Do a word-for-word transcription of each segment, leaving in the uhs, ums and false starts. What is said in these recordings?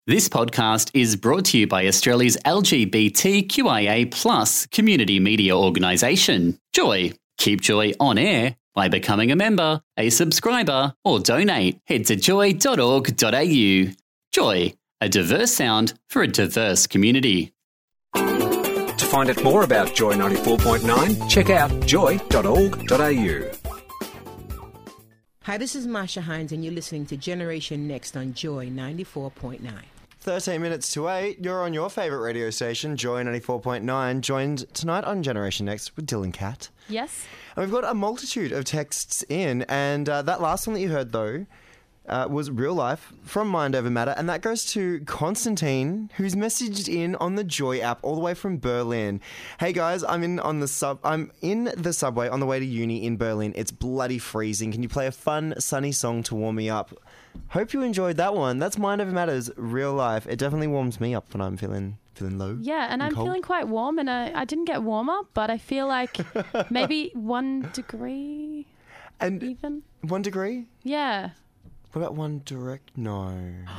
This podcast is brought to you by Australia's L G B T Q I A plus community media organisation, Joy. Keep Joy on air by becoming a member, a subscriber, or donate. Head to joy dot org dot a u. Joy, a diverse sound for a diverse community. To find out more about Joy ninety-four point nine, check out joy dot org dot a u. Hi, this is Masha Hines, and you're listening to Generation Next on Joy ninety-four point nine. thirteen minutes to eight, you're on your favourite radio station, Joy ninety-four point nine, joined tonight on Generation Next with Dylan Cat. Yes. And we've got a multitude of texts in, and uh, that last one that you heard, though, uh, was Real Life from Mind Over Matter, and that goes to Constantine, who's messaged in on the Joy app all the way from Berlin. Hey guys, I'm in on the sub. I'm in the subway on the way to uni in Berlin. It's bloody freezing. Can you play a fun, sunny song to warm me up? Hope you enjoyed that one. That's Mind Over Matters, Real Life. It definitely warms me up when I'm feeling feeling low. Yeah, and, and I'm cold. feeling quite warm, and I, I didn't get warmer, but I feel like maybe one degree And even. one degree? Yeah. What about One Direct? No.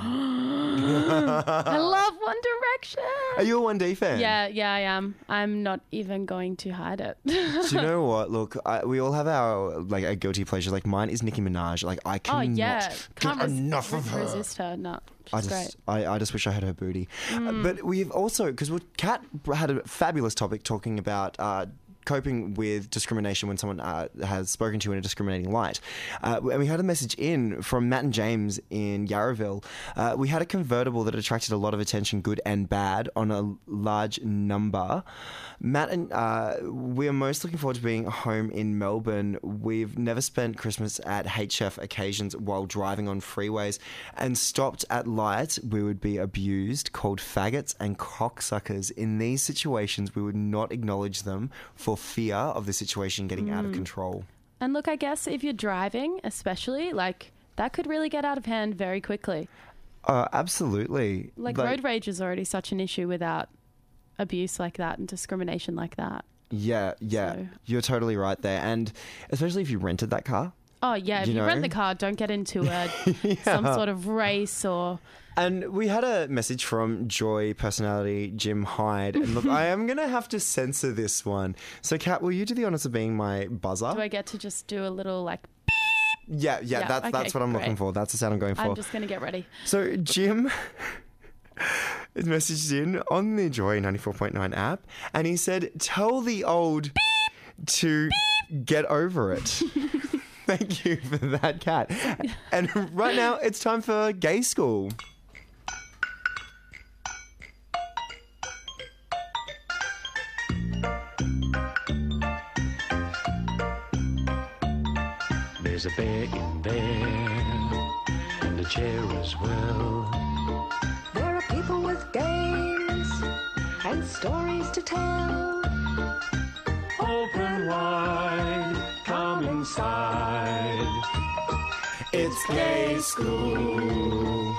I love One Direction. Are you a one D fan? Yeah, yeah, I am. I'm not even going to hide it. Do you know what? Look, I, we all have our like a guilty pleasure. Like mine is Nicki Minaj. Like I Oh cannot yeah, can't get res- enough of her. resist her. No, she's I great. just, I, I just wish I had her booty. Mm. Uh, but we've also, because Kat had a fabulous topic talking about uh, coping with discrimination when someone uh, has spoken to you in a discriminating light. Uh, and we had a message in from Matt and James in Yarraville. Uh, we had a convertible that attracted a lot of attention, good and bad, on a large number. Matt and uh, we are most looking forward to being home in Melbourne. We've never spent Christmas at H F occasions while driving on freeways, and stopped at light, we would be abused, called faggots and cocksuckers. In these situations, we would not acknowledge them for fear of the situation getting mm. out of control. And look, I guess if you're driving, especially, like that could really get out of hand very quickly. Uh, absolutely. Like, like road rage is already such an issue without abuse like that and discrimination like that. Yeah, yeah. So. You're totally right there. And especially if you rented that car. Oh, yeah. If you, you know? rent the car, don't get into a, yeah. some sort of race or... And we had a message from Joy personality Jim Hyde. And look, I am going to have to censor this one. So, Kat, will you do the honours of being my buzzer? Do I get to just do a little, like... Yeah, yeah, yeah that's, okay, that's what I'm great. looking for. That's the sound I'm going for. I'm just going to get ready. So, Jim... is messaged in on the Joy ninety-four point nine app, and he said, tell the old Beep. to Beep. get over it. Thank you for that, Kat. And right now, it's time for Gay School. There's a bear in there, and a chair as well. There are people with games and stories to tell. Open wide, come inside. It's Gay School.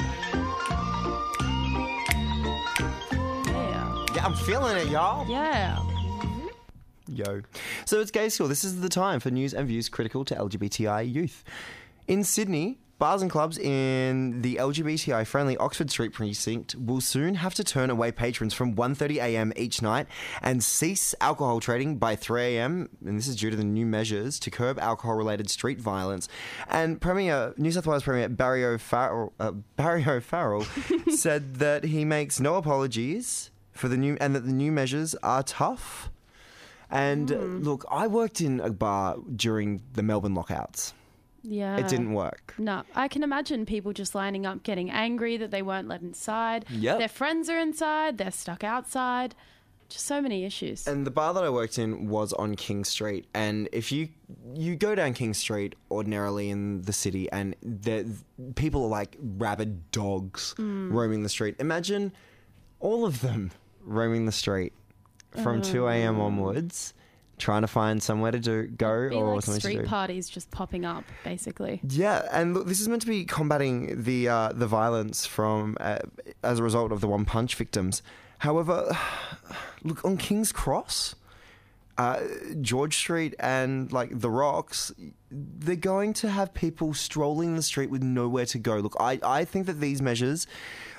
Yeah. Yeah, I'm feeling it, y'all. Yeah. Yo. So it's Gay School. This is the time for news and views critical to L G B T I youth. In Sydney, bars and clubs in the L G B T I-friendly Oxford Street precinct will soon have to turn away patrons from one thirty a m each night and cease alcohol trading by three a m, and this is due to the new measures to curb alcohol-related street violence. And Premier New South Wales Premier Barry O'Farrell, uh, Barry O'Farrell said that he makes no apologies for the new and that the new measures are tough. And mm. uh, look, I worked in a bar during the Melbourne lockouts. Yeah. It didn't work. No. I can imagine people just lining up, getting angry that they weren't let inside. Yep. Their friends are inside. They're stuck outside. Just so many issues. And the bar that I worked in was on King Street. And if you you go down King Street ordinarily in the city and the, people are like rabid dogs mm. roaming the street. Imagine all of them roaming the street from uh. two a m onwards, trying to find somewhere to do, go It'd be or like something to do. street parties just popping up, basically. Yeah, and look, this is meant to be combating the uh, the violence from uh, as a result of the One Punch victims. However, look, on King's Cross, uh, George Street and like the Rocks, they're going to have people strolling the street with nowhere to go. Look, I, I think that these measures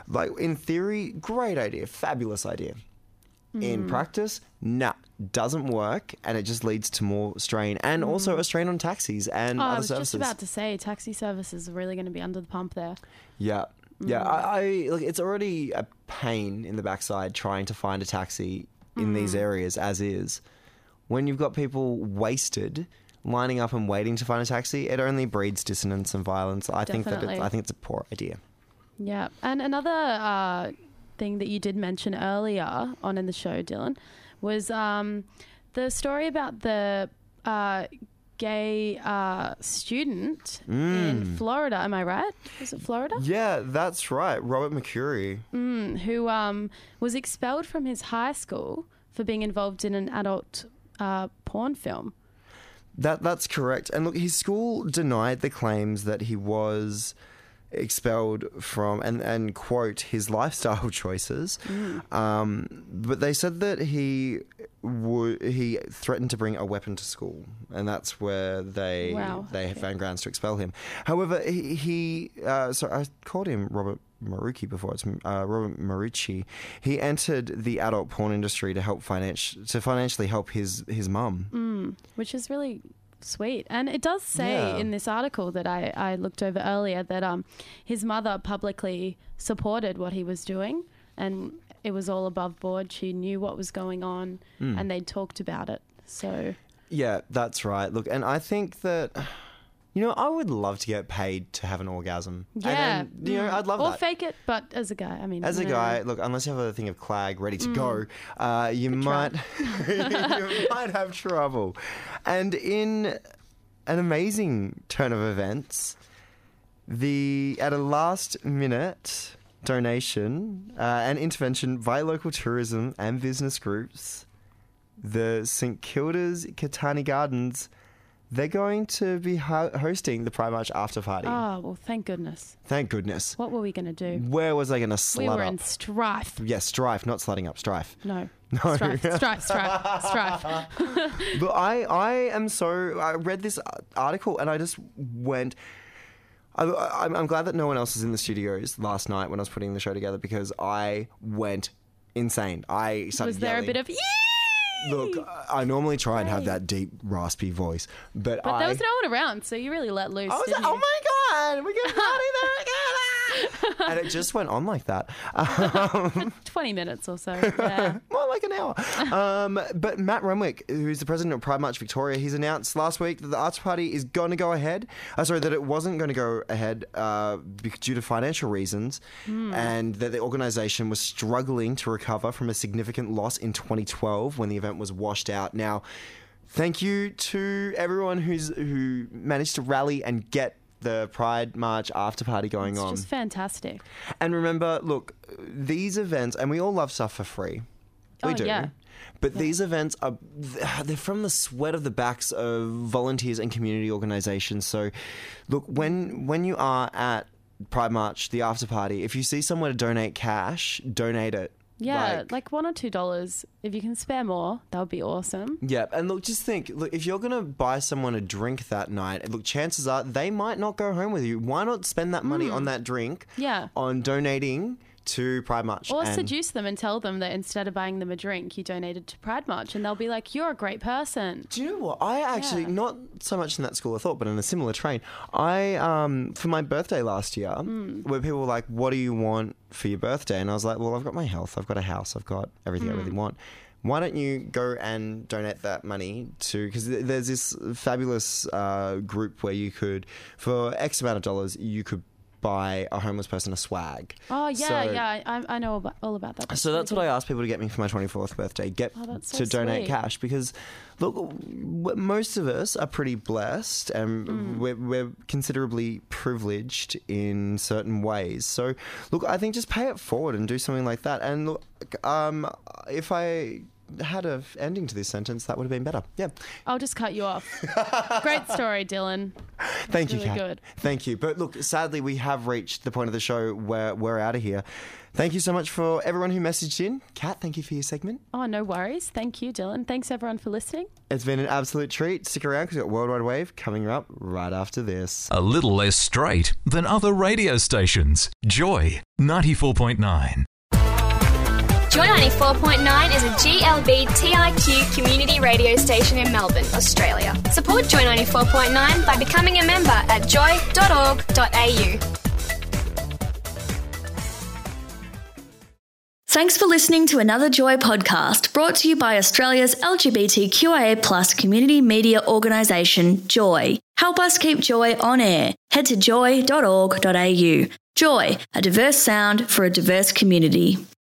Like, in theory, great idea, fabulous idea. In practice, nah, doesn't work, and it just leads to more strain, and also a strain on taxis and Oh, other I was services. just about to say, taxi services are really going to be under the pump there. Yeah, yeah. I, I look. It's already a pain in the backside trying to find a taxi in these areas as is. When you've got people wasted lining up and waiting to find a taxi, it only breeds dissonance and violence. I think that Definitely. it, I think it's a poor idea. Yeah, and another uh, thing that you did mention earlier on in the show, Dylan, was um, the story about the uh, gay uh, student in Florida. Am I right? Was it Florida? Yeah, that's right. Robert McCurry. Mm, who um, was expelled from his high school for being involved in an adult uh, porn film. That that's correct. And look, his school denied the claims that he was expelled from and, and quote his lifestyle choices. Um, but they said that he would he threatened to bring a weapon to school, and that's where they Wow, they okay. found grounds to expel him. However, he, he uh, so I called him Robert Marucci before. It's uh, Robert Marucci. He entered the adult porn industry to help finance to financially help his his mum. Which is really sweet. And it does say Yeah. in this article that I, I looked over earlier that um his mother publicly supported what he was doing, and it was all above board. She knew what was going on and they talked about it. So Yeah, that's right. Look, and I think that, you know, I would love to get paid to have an orgasm. yeah. And then, you know, I'd love or that. fake it, but as a guy. I mean As a no. guy, look, unless you have a thing of clag ready Mm. to go, uh, you might you might have trouble. And in an amazing turn of events, the at a last minute donation uh, and intervention by local tourism and business groups, the St Kilda's Catani Gardens, they're going to be ho- hosting the Pride March after party. Oh, well, thank goodness. Thank goodness. What were we going to do? Where was I going to slut We were up? in strife. Yes, strife, not slutting up, strife. No. No. Strife, strife, strife, strife. But I, I am so. I read this article and I just went. I, I'm, I'm glad that no one else was in the studios last night when I was putting the show together, because I went insane. I started Was there yelling. a bit of yee? Look, I normally try and have that deep, raspy voice, but, But I. there was no one around, so you really let loose, I was didn't like, you? oh my god, we can party there again! And it just went on like that. Um, twenty minutes or so. Yeah. More like an hour. Um, but Matt Renwick, who's the president of Pride March Victoria, he's announced last week that the arts party is going to go ahead. Uh, sorry, that it wasn't going to go ahead uh, bec- due to financial reasons, and that the organisation was struggling to recover from a significant loss in twenty twelve when the event was washed out. Now, thank you to everyone who's who managed to rally and get the Pride March after party going It's on. just fantastic. And remember, look, these events, and we all love stuff for free. We Oh, do. yeah. But these events are, they're from the sweat of the backs of volunteers and community organisations. So, look, when when you are at Pride March, the after party, if you see someone to donate cash, donate it. Yeah, Like- like, one or two dollars. If you can spare more, that would be awesome. Yeah, and look, just think, look, if you're going to buy someone a drink that night, look, chances are they might not go home with you. Why not spend that money on that drink? Yeah. On donating to Pride March. Or and- seduce them and tell them that instead of buying them a drink, you donated to Pride March, and they'll be like, "You're a great person." Do you know what? I actually, Yeah. not so much in that school of thought, but in a similar train. I, um, for my birthday last year, Mm. where people were like, what do you want for your birthday? And I was like, well, I've got my health, I've got a house, I've got everything I really Mm. want. Why don't you go and donate that money to, because there's this fabulous uh, group where you could, for X amount of dollars, you could buy a homeless person a swag. Oh yeah, So- yeah, I, I know about, all about that. So that's what I asked people to get me for my twenty-fourth birthday. Get Oh, that's so to donate sweet. cash, because look, w- most of us are pretty blessed and Mm. we're, we're considerably privileged in certain ways. So look, I think just pay it forward and do something like that. And look, um, if I had a ending to this sentence, that would have been better. Yeah. I'll just cut you off. Great story, Dylan. Thank you, really Kat. good. Thank you. But look, sadly, we have reached the point of the show where we're out of here. Thank you so much for everyone who messaged in. Kat, thank you for your segment. Oh, no worries. Thank you, Dylan. Thanks, everyone, for listening. It's been an absolute treat. Stick around because we've got Worldwide Wave coming up right after this. A little less straight than other radio stations. Joy ninety-four point nine. Joy ninety-four point nine is a G L B T I Q community radio station in Melbourne, Australia. Support Joy ninety-four point nine by becoming a member at joy dot org dot a u. Thanks for listening to another Joy podcast brought to you by Australia's L G B T Q I A plus community media organisation, Joy. Help us keep Joy on air. Head to joy dot org dot a u. Joy, a diverse sound for a diverse community.